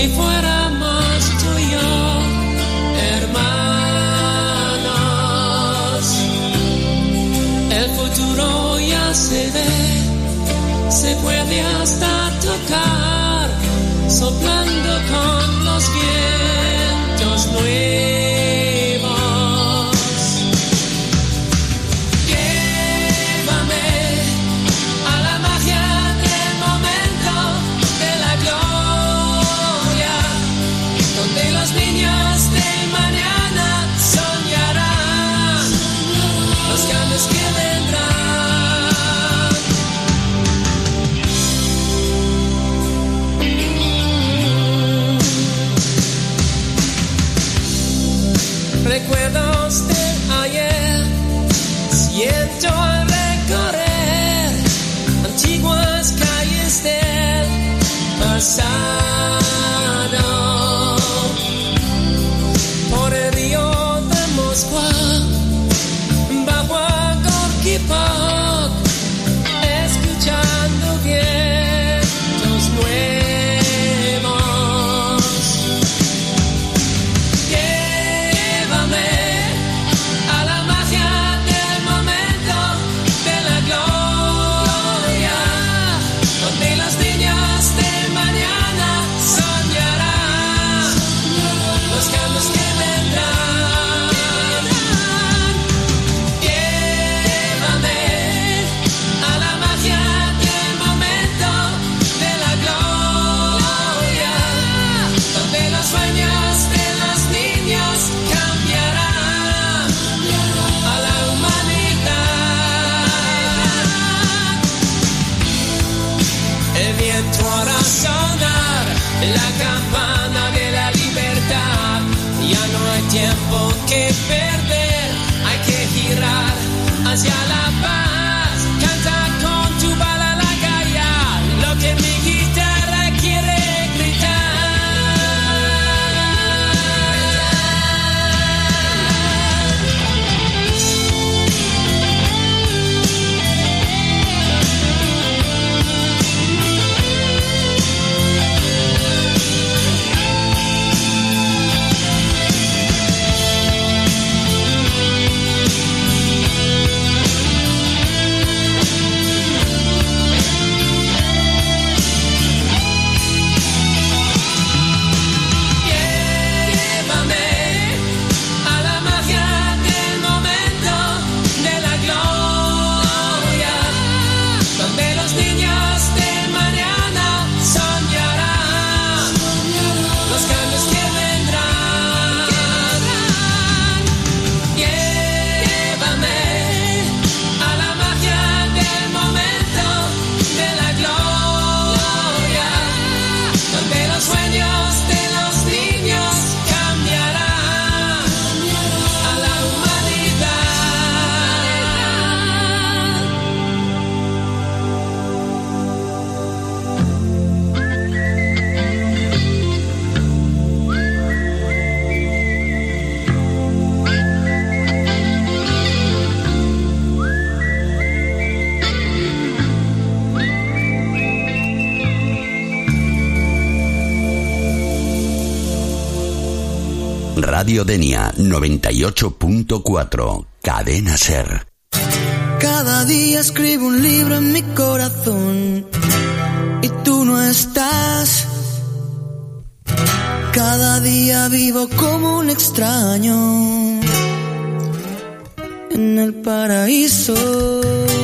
si fuéramos tú y yo, hermanos. El futuro ya se ve, se puede hasta tocar, soplando con los vientos nuevos. Llévame a la magia del momento de la gloria, donde los niños del mañana soñarán los cambios que vendrán. Recuerdos de ayer siento al recorrer antiguas calles del pasado, por el río de Moskva, bajo a Gorky Park, escuchando vientos nuevos. La campana de la libertad, ya no hay tiempo que perder, hay que girar hacia la paz. Canta con tu balalaika ya lo que mi guitarra quiere gritar. Radio Denia 98.4, Cadena Ser. Cada día escribo un libro en mi corazón y tú no estás. Cada día vivo como un extraño en el paraíso.